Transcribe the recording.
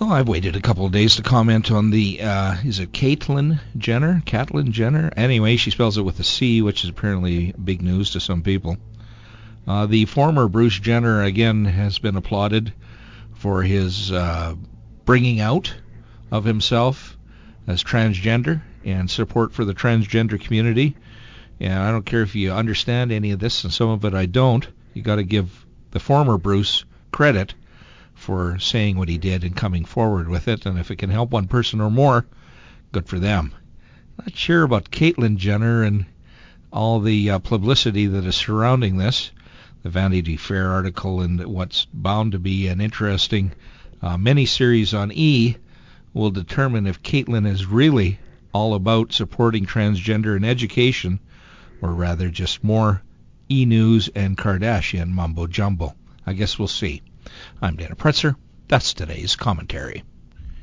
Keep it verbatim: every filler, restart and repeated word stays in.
Well, I've waited a couple of days to comment on the, uh, is it Caitlyn Jenner? Caitlyn Jenner? Anyway, she spells it with a C, which is apparently big news to some people. Uh, the former Bruce Jenner, again, has been applauded for his uh, bringing out of himself as transgender and support for the transgender community. And I don't care if you understand any of this, and some of it I don't. You got to give the former Bruce credit for saying what he did and coming forward with it, and if it can help one person or more, good for them. Not sure about Caitlyn Jenner and all the uh, publicity that is surrounding this. The Vanity Fair article and what's bound to be an interesting uh, mini-series on E will determine if Caitlyn is really all about supporting transgender in education, or rather just more E-News and Kardashian mumbo-jumbo. I guess we'll see. I'm Dana Pretzer. That's today's commentary.